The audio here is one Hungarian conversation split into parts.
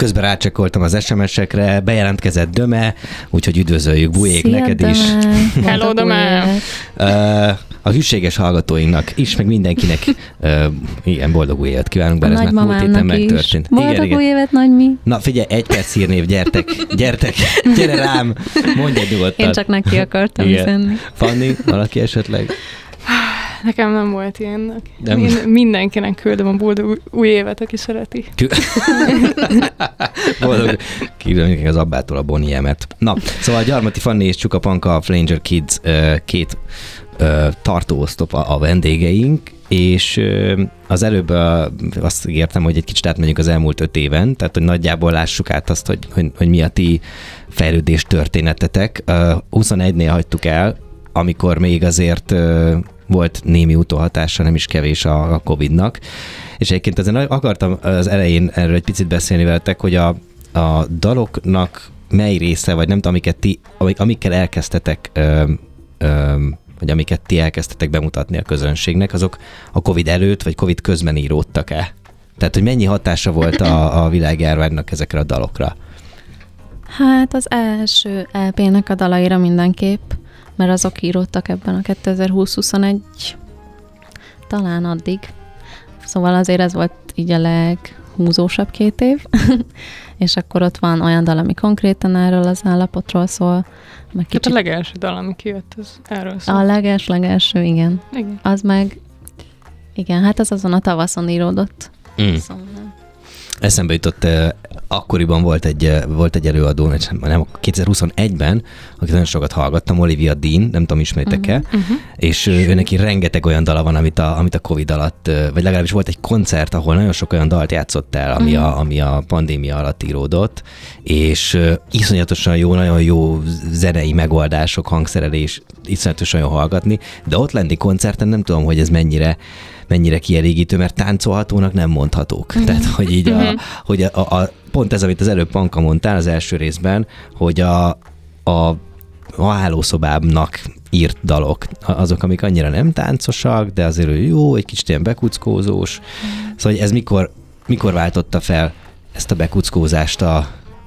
Közben rácsekkoltam az SMS-ekre, bejelentkezett Döme, úgyhogy üdvözöljük Bujék neked is. Hello, Döme! A hűséges hallgatóinknak is, meg mindenkinek igen, boldog új évet kívánunk, bár ez már múlt héten megtörtént. Boldog új évet, nagymi! Na figyelj, 1 perc hírnév, gyertek, gyere rám, mondj egy nyugodtan. Én csak neki akartam üzenni. Fanni, valaki esetleg? Nekem nem volt ilyennek. Én mindenkinek küldöm a boldog új évet, aki szereti. Boldog. Küldöm az Abbától a Bonnie M-et. Na, szóval Gyarmati Fanni és Csuka Panka, a Flanger Kids két tartóosztop a vendégeink, és az előbb azt ígértem, hogy egy kicsit átmegyünk az elmúlt 5 éven, tehát hogy nagyjából lássuk át azt, hogy mi a ti fejlődés történetetek. 21-nél hagytuk el, amikor még azért volt némi utóhatása, nem is kevés a Covid-nak, és egyébként ezen akartam az elején erről egy picit beszélni veletek, hogy a daloknak mely része, vagy nem tudom, amikkel elkezdtetek, vagy amiket ti elkezdtetek bemutatni a közönségnek, azok a Covid előtt, vagy Covid közben íródtak-e? Tehát, hogy mennyi hatása volt a világjárványnak ezekre a dalokra? Hát az első LP-nek a dalaira mindenképp, mert azok íródtak ebben a 2020-21, talán addig. Szóval azért ez volt így a leghúzósabb 2 év, és akkor ott van olyan dal, ami konkrétan erről az állapotról szól. Meg kicsit... Hát a legelső dal, ami kijött, az erről szól. A legelső, igen. Az meg, igen, hát az azon a tavaszon íródott. Szóval. Eszembe jutott, akkoriban volt egy előadó, nem 2021-ben, akit nagyon sokat hallgattam, Olivia Dean, nem tudom, ismeritek-e, és ő neki rengeteg olyan dala van, amit a Covid alatt, vagy legalábbis volt egy koncert, ahol nagyon sok olyan dalt játszott el, ami a pandémia alatt íródott, és iszonyatosan jó, nagyon jó zenei megoldások, hangszerelés, iszonyatosan jó hallgatni, de ott lenni koncerten nem tudom, hogy ez mennyire kielégítő, mert táncolhatónak nem mondhatók. Tehát, hogy így pont ez, amit az előbb Panka mondtál az első részben, hogy a hálószobámnak írt dalok, azok, amik annyira nem táncosak, de azért jó, egy kicsit ilyen bekuckózós. Szóval ez mikor váltotta fel ezt a bekuckózást a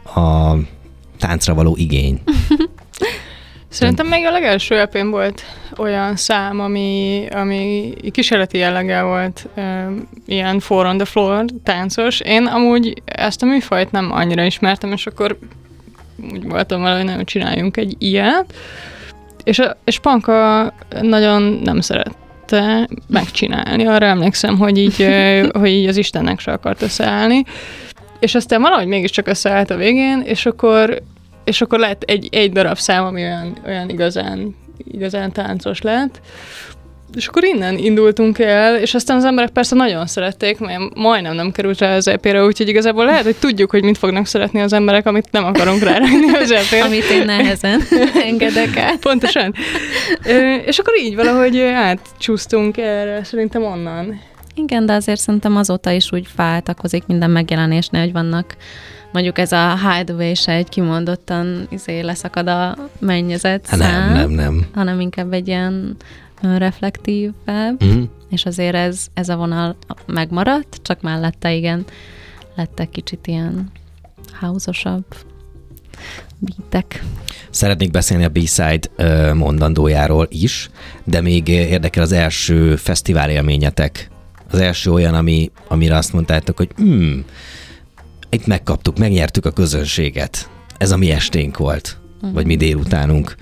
táncra való igény? Szerintem még a legelső EP-n volt olyan szám, ami kísérleti jelleggel volt, ilyen four on the floor, táncos. Én amúgy ezt a műfajt nem annyira ismertem, és akkor úgy voltam vele, hogy nagyon csináljunk egy ilyet. És Panka nagyon nem szerette megcsinálni. Arra emlékszem, hogy így az Istennek se akart összeállni. És aztán valahogy mégiscsak összeállt a végén, és akkor lett egy darab szám, ami olyan igazán táncos lett. És akkor innen indultunk el, és aztán az emberek persze nagyon szerették, mert majdnem nem került rá az EP-re, úgyhogy igazából lehet, hogy tudjuk, hogy mit fognak szeretni az emberek, amit nem akarunk rárakni az EP-re. Amit én nehezen engedek el. Pontosan. És akkor így valahogy átcsúsztunk erre, szerintem onnan. Igen, de azért szerintem azóta is úgy váltakozik minden megjelenésnél, hogy vannak mondjuk ez a Hideaway se egy kimondottan leszakad a mennyezet szám, nem. hanem inkább egy ilyen reflektívebb, és azért ez a vonal megmaradt, csak mellette igen, lettek kicsit ilyen house-osabb beatek. Szeretnék beszélni a B-side mondandójáról is, de még érdekel az első fesztivál élményetek. Az első olyan, amire azt mondtátok, hogy itt megkaptuk, megnyertük a közönséget. Ez a mi esténk volt, vagy mi délutánunk.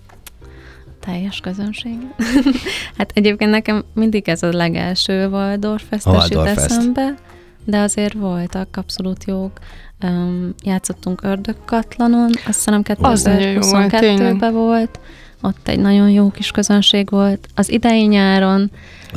Teljes közönség. Hát egyébként nekem mindig ez a legelső Waldorf-fest jut eszembe, de azért voltak abszolút jók. Játszottunk Ördögkatlanon, azt hiszem 2022-ben volt. Ott egy nagyon jó kis közönség volt. Az idei nyáron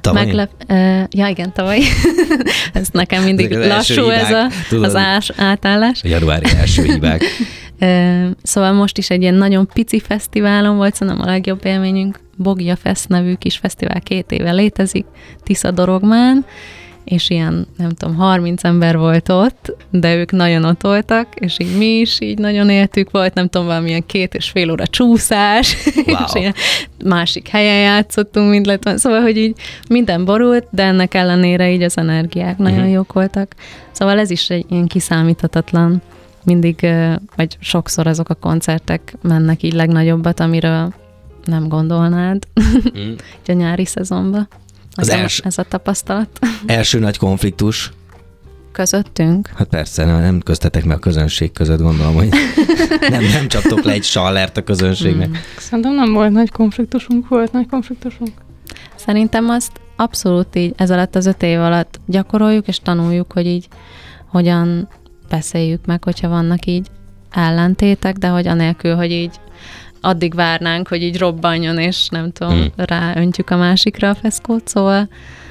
ja igen, tavaly. Ez nekem mindig lassú az átállás. A januári első hibák. Szóval most is egy ilyen nagyon pici fesztiválon volt, szerintem a legjobb élményünk. Bogja Fest nevű kis fesztivál 2 éve létezik, Tisza Dorogmán, és ilyen, nem tudom, 30 ember volt ott, de ők nagyon ott voltak, és így mi is így nagyon éltük, volt, nem tudom, valamilyen 2,5 óra csúszás, Wow. és ilyen másik helyen játszottunk, mint lett. Szóval, hogy így minden borult, de ennek ellenére így az energiák nagyon jók voltak. Szóval ez is egy ilyen kiszámíthatatlan, mindig, vagy sokszor azok a koncertek mennek így legnagyobbat, amiről nem gondolnád a nyári szezonban. Ez a tapasztalat. Első nagy konfliktus? Közöttünk? Hát persze, nem köztetek meg a közönség között, gondolom, hogy nem csaptok le egy sallert a közönségnek. Szerintem nem volt nagy konfliktusunk, volt nagy konfliktusunk. Szerintem azt abszolút így ez alatt az 5 év alatt gyakoroljuk, és tanuljuk, hogy így hogyan beszéljük meg, hogyha vannak így ellentétek, de hogy anélkül, hogy így addig várnánk, hogy így robbanjon, és nem tudom, ráöntjük a másikra a feszkót, szóval...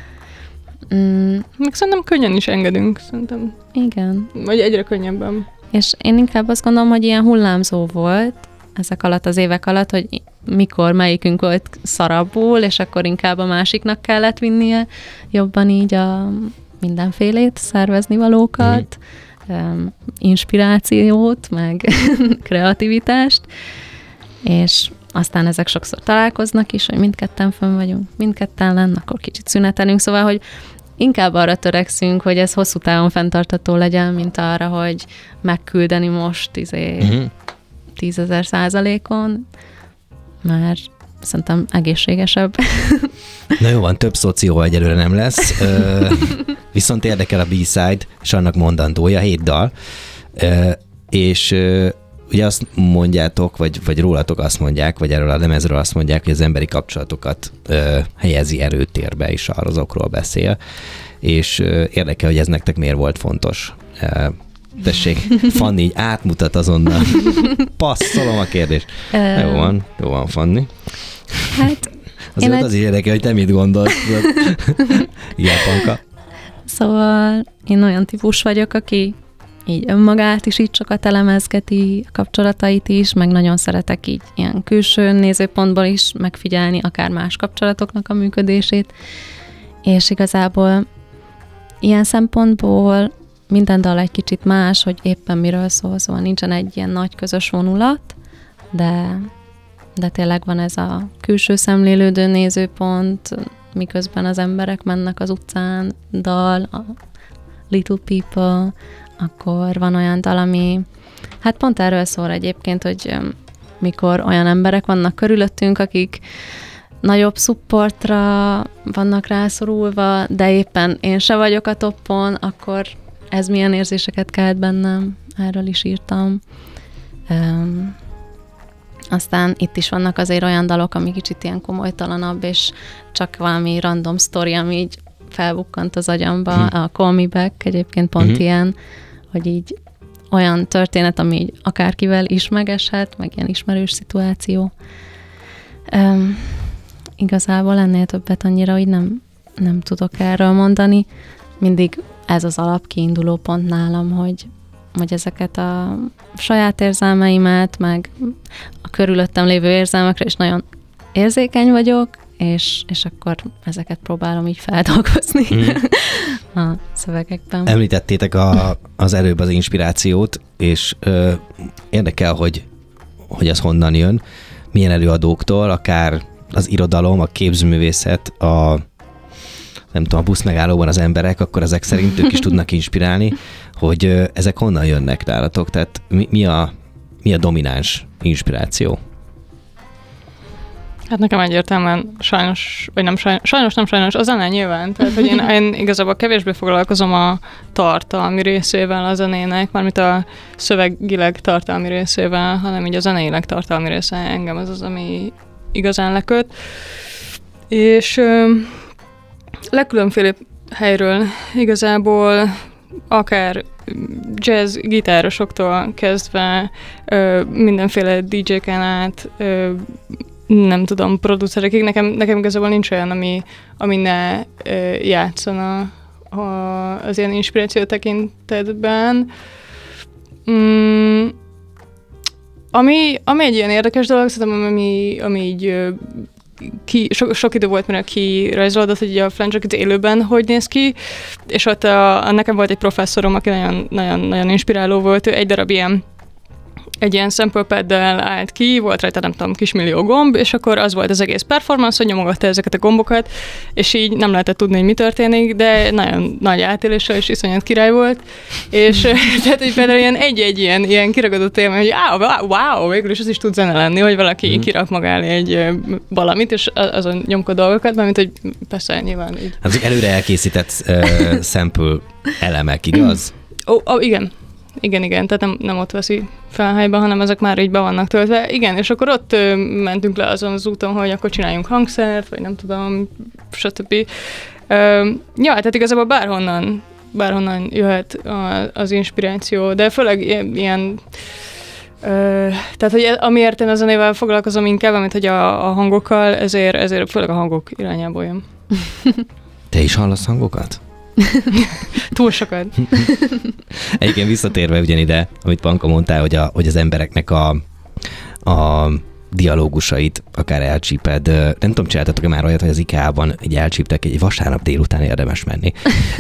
Meg szerintem könnyen is engedünk, szerintem. Igen. Vagy egyre könnyebben. És én inkább azt gondolom, hogy ilyen hullámzó volt ezek alatt az évek alatt, hogy mikor melyikünk volt szarabbul, és akkor inkább a másiknak kellett vinnie jobban így a mindenfélét, szervezni valókat, inspirációt, meg kreativitást, és aztán ezek sokszor találkoznak is, hogy mindketten fönn vagyunk, mindketten lenn, akkor kicsit szünetelünk, szóval, hogy inkább arra törekszünk, hogy ez hosszú távon fenntartható legyen, mint arra, hogy megküldeni most 10,000%-on, mert szerintem egészségesebb. Na jó van, több szoció egyelőre nem lesz, viszont érdekel a B-side, és annak mondandója, 7 dal, és ugye azt mondjátok, vagy rólatok azt mondják, vagy erről a lemezről azt mondják, hogy az emberi kapcsolatokat helyezi erőtérbe, és azokról beszél, és érdekel, hogy ez nektek miért volt fontos. Tessék, Fanni így átmutat azonnal. Passzolom a kérdést. Jó van, Fanni. Hát... Az is érdekel, hogy te mit gondolsz. Igen, Panka. Szóval én olyan típus vagyok, aki így önmagát is így sokat elemezgeti, a kapcsolatait is, meg nagyon szeretek így ilyen külső nézőpontból is megfigyelni akár más kapcsolatoknak a működését, és igazából ilyen szempontból minden dal egy kicsit más, hogy éppen miről szól, szóval nincsen egy ilyen nagy közös vonulat, de tényleg van ez a külső szemlélődő nézőpont, miközben az emberek mennek az utcán, dal, a Little People, akkor van olyan dal, ami hát pont erről szól egyébként, hogy mikor olyan emberek vannak körülöttünk, akik nagyobb szupportra vannak rászorulva, de éppen én se vagyok a toppon, akkor ez milyen érzéseket kelt bennem, erről is írtam. Aztán itt is vannak azért olyan dalok, ami kicsit ilyen komolytalanabb, és csak valami random sztori, ami így felbukkant az agyamba. A Call Me Back egyébként pont ilyen, hogy így olyan történet, ami így akárkivel is megeshet, meg ilyen ismerős szituáció. Igazából ennél többet annyira, hogy nem tudok erről mondani. Mindig ez az alapkiinduló pont nálam, hogy ezeket a saját érzelmeimet, meg a körülöttem lévő érzelmekre is nagyon érzékeny vagyok, és akkor ezeket próbálom így feldolgozni a szövegekben. Említettétek az előbb az inspirációt, és érdekel, hogy az honnan jön, milyen előadóktól, akár az irodalom, a képzőművészet, nem tudom, a buszmegállóban az emberek, akkor ezek szerint ők is tudnak inspirálni, hogy ezek honnan jönnek nálatok, tehát mi a domináns inspiráció? Hát nekem egyértelműen sajnos a zene nyilván. Tehát, hogy én igazából kevésbé foglalkozom a tartalmi részével a zenének, mármint a szövegileg tartalmi részével, hanem így a zeneileg tartalmi része engem az, ami igazán leköt. És legkülönféle helyről igazából akár jazz gitárosoktól kezdve mindenféle DJ-ken át, nem tudom, producerekig. Nekem igazából nincs olyan, ami ne játszana az ilyen inspiráció tekintetben. Ami egy ilyen érdekes dolog, szerintem, ami így sok idő volt, mire kirajzolódott, hogy a Flanger Kids élőben hogy néz ki, és ott nekem volt egy professzorom, aki nagyon inspiráló volt, ő egy darab egy ilyen sample paddel állt ki, volt rajta nem tudom, kismillió gomb, és akkor az volt az egész performance, hogy nyomogatta ezeket a gombokat, és így nem lehetett tudni, hogy mi történik, de nagyon nagy átéléssel és iszonyat király volt, és tehát, hogy például egy-egy ilyen kiragadott élmény, hogy wow, végül is az is tud zene lenni, hogy valaki kirak magá egy valamit, és azon nyomkod dolgokat, mármint, hogy persze nyilván így. Hát előre elkészített sample elemek, igaz? Igen. Igen, tehát nem ott veszi felhelybe, hanem ezek már így be vannak töltve. Igen, és akkor ott mentünk le azon az úton, hogy akkor csináljunk hangszert, vagy nem tudom, stb. Tehát igazából bárhonnan jöhet az inspiráció, de főleg ilyen tehát, hogy amiért én a zenével foglalkozom inkább, mint hogy a hangokkal, ezért főleg a hangok irányából jön. Te is hallasz hangokat? Túl sokat. Egyébként visszatérve ugyanide, amit Panka mondtál, hogy az embereknek a dialógusait akár elcsíped. Nem tudom, csináltatok-e már olyat, hogy az IKEA-ban így elcsíptek, egy vasárnap délután érdemes menni.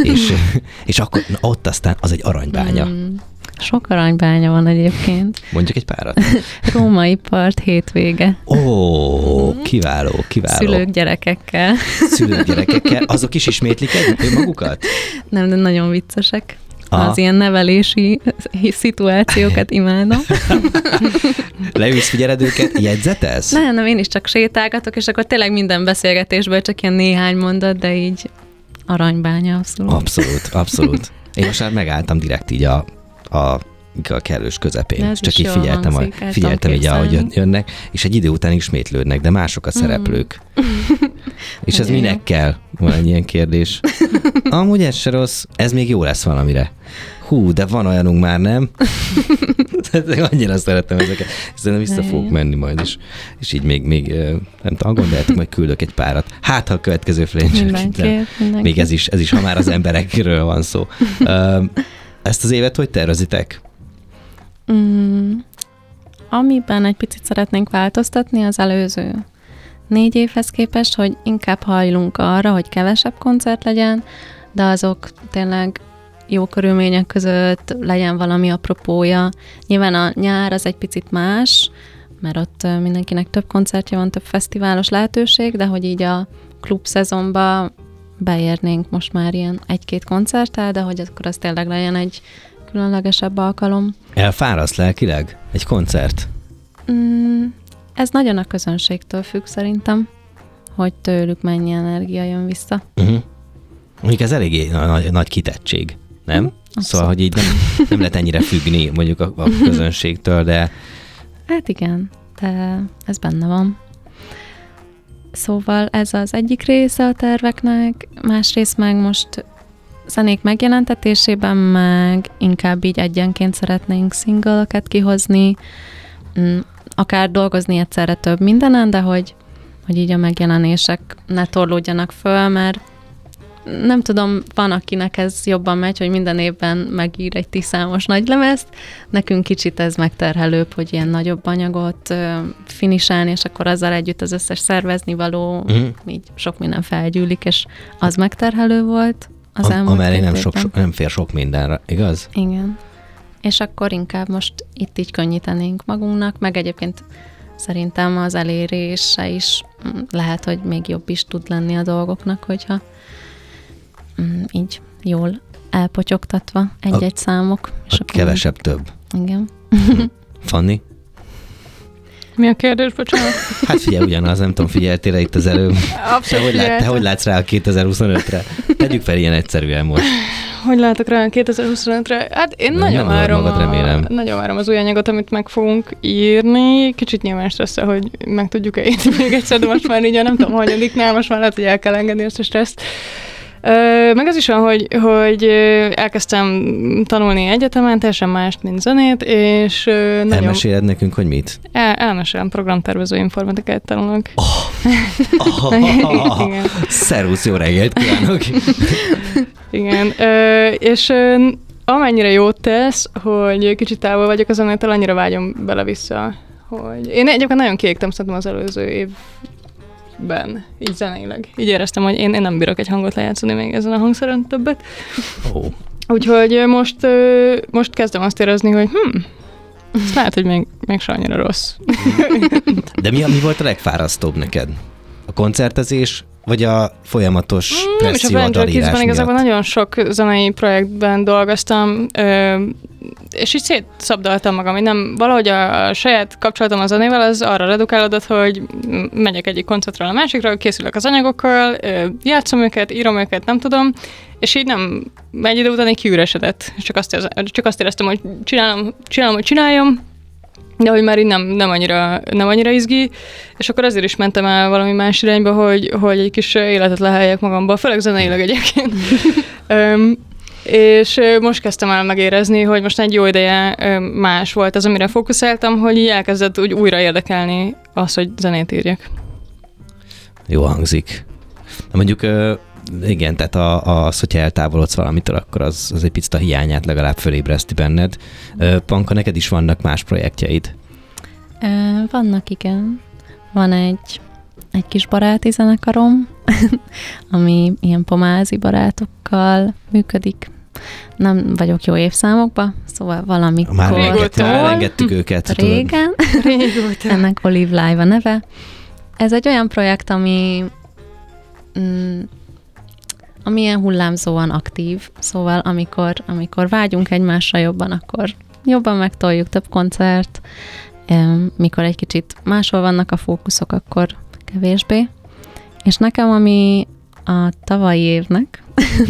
és akkor ott aztán az egy aranybánya. Sok aranybánya van egyébként. Mondjuk egy párat. Római part hétvége. Kiváló. Szülők gyerekekkel. Azok is ismétlik magukat? Nem, de nagyon viccesek. Az ilyen nevelési szituációkat imádom. Leülsz, figyeled őket, jegyzetelsz? Nem, én is csak sétálgatok, és akkor tényleg minden beszélgetésből csak ilyen néhány mondat, de így aranybánya abszolút. Abszolút. Én most már megálltam direkt így a kellős közepén. Csak így figyeltem így, ahogy jönnek, és egy idő után ismétlődnek, de mások a szereplők. És ez minek kell? Van egy ilyen kérdés. Amúgy ez se rossz, ez még jó lesz valamire. De van olyanunk már, nem? Annyira szeretem ezeket. Szerintem vissza fogok menni majd is. És így még nem tudom, gondoljátok, majd küldök egy párat. Hát, ha a következő Flanger, még ez is, ha már az emberekről van szó. Ezt az évet hogy tervezitek? Amiben egy picit szeretnénk változtatni, az előző 4 évhez képest, hogy inkább hajlunk arra, hogy kevesebb koncert legyen, de azok tényleg jó körülmények között legyen valami apropója. Nyilván a nyár az egy picit más, mert ott mindenkinek több koncertje van, több fesztiválos lehetőség, de hogy így a klubszezonba beérnénk most már ilyen 1-2 koncerttel, de hogy akkor az tényleg legyen egy különlegesebb alkalom. Elfáraszt lelkileg egy koncert? Ez nagyon a közönségtől függ szerintem, hogy tőlük mennyi energia jön vissza. Mondjuk ez eléggé nagy kitettség, nem? Abszolút. Szóval, hogy így nem lehet ennyire függni mondjuk a közönségtől, de... Hát igen, de ez benne van. Szóval ez az egyik része a terveknek, másrészt meg most zenék megjelentetésében meg inkább így egyenként szeretnénk single-öket kihozni, akár dolgozni egyszerre több mindenen, de hogy így a megjelenések ne torlódjanak föl, mert nem tudom, van, akinek ez jobban megy, hogy minden évben megír egy 10 számos nagylemezt. Nekünk kicsit ez megterhelőbb, hogy ilyen nagyobb anyagot finisálni, és akkor azzal együtt az összes szervezni való, így sok minden felgyűlik, és az megterhelő volt az elmúlt amellé nem fér sok mindenre, igaz? Igen. És akkor inkább most itt így könnyítenénk magunknak, meg egyébként szerintem az elérése is lehet, hogy még jobb is tud lenni a dolgoknak, hogyha így jól elpotyogtatva egy-egy számok. És kevesebb több. Igen. Fanni? Mi a kérdés, bocsánat? Hát figyelj, ugyanaz, nem tudom, figyeltél itt az előbb. Te hogy látsz rá a 2025-re? Tegyük fel ilyen egyszerűen most. Hogy látok rá a 2025-re? Hát én nagyon várom az új anyagot, amit meg fogunk írni. Kicsit nyilván stresszel, hogy meg tudjuk-e írni még egyszer, de most már így nem tudom, hanyadiknál, most már lehet, hogy el kell engedni ezt a stresszt. Meg az is van, hogy elkezdtem tanulni egyetemen, teljesen mást, mint zenét, és nagyon... Elmeséled nekünk, hogy mit? Elmesélem, programtervező informatikát tanulok. Igen. Szervusz, jó reggelt kívánok! Igen, és amennyire jót tesz, hogy kicsit távol vagyok a zenétől, annyira vágyom bele-vissza, hogy... Én egyébként nagyon kiégtem szerintem az előző projektben, így zeneileg. Így éreztem, hogy én nem bírok egy hangot lejátszani még ezen a hangszeren többet. Úgyhogy most kezdem azt érezni, hogy ez lehet, hogy még se annyira rossz. De mi volt a legfárasztóbb neked? A koncertezés, vagy a folyamatos presszió a dalírás miatt? Igazából nagyon sok zenei projektben dolgoztam, és így szétszabdaltam magam, hogy nem, valahogy a saját kapcsolatom a zenével az arra redukálódott, hogy megyek egyik koncertről a másikra, készülök az anyagokkal, játszom őket, írom őket, nem tudom, és így nem, egy idő után így kiüresedett. Csak azt éreztem, hogy csinálom, hogy csináljam, de hogy már így nem annyira izgi, és akkor azért is mentem el valami más irányba, hogy egy kis életet leheljek magamból, főleg zeneileg egyébként. És most kezdtem el megérezni, hogy most egy jó ideje más volt az, amire fókuszáltam, hogy így elkezdett úgy újra érdekelni az, hogy zenét írjak. Jó hangzik. De mondjuk igen, tehát az, hogyha eltávolodsz valamitől, akkor az egy picit a hiányát legalább fölébreszti benned. Panka, neked is vannak más projektjeid? Vannak, igen. Van egy kis baráti zenekarom, ami ilyen pomázi barátokkal működik. Nem vagyok jó évszámokba, szóval valamikor. Már elengedtük őket. Régen. Régóta. Ennek Olive Live a neve. Ez egy olyan projekt, ami ilyen hullámzóan aktív, szóval amikor vágyunk egymásra jobban, akkor jobban megtoljuk, több koncert, mikor egy kicsit máshol vannak a fókuszok, akkor kevésbé. És nekem, ami a tavalyi évnek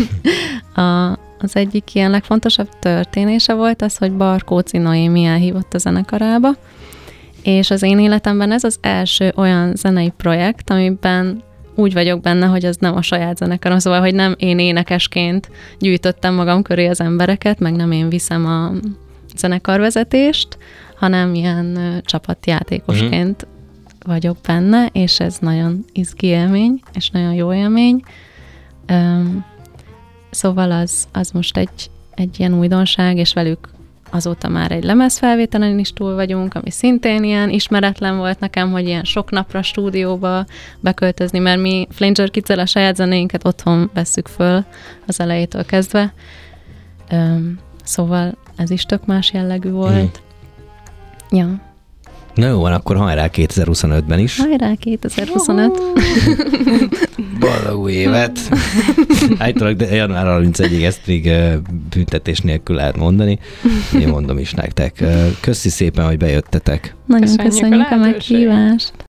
az egyik ilyen legfontosabb történése volt az, hogy Barkóczy Noémi elhívott a zenekarába, és az én életemben ez az első olyan zenei projekt, amiben úgy vagyok benne, hogy az nem a saját zenekarom, szóval, hogy nem én énekesként gyűjtöttem magam köré az embereket, meg nem én viszem a zenekarvezetést, hanem ilyen csapatjátékosként vagyok benne, és ez nagyon izgi élmény, és nagyon jó élmény. Szóval az most egy ilyen újdonság, és velük azóta már egy lemezfelvételen is túl vagyunk, ami szintén ilyen ismeretlen volt nekem, hogy ilyen sok napra stúdióba beköltözni, mert mi Flanger Kids-el a saját zenéinket otthon vesszük föl az elejétől kezdve. Szóval ez is tök más jellegű volt. Ja. Na jó, van, akkor hajrá 2025-ben is. Hajrá 2025! Boldog új évet! Állítólag de január 31-ig ezt még büntetés nélkül lehet mondani. Én mondom is nektek. Köszi szépen, hogy bejöttetek. Nagyon köszönjük a meghívást!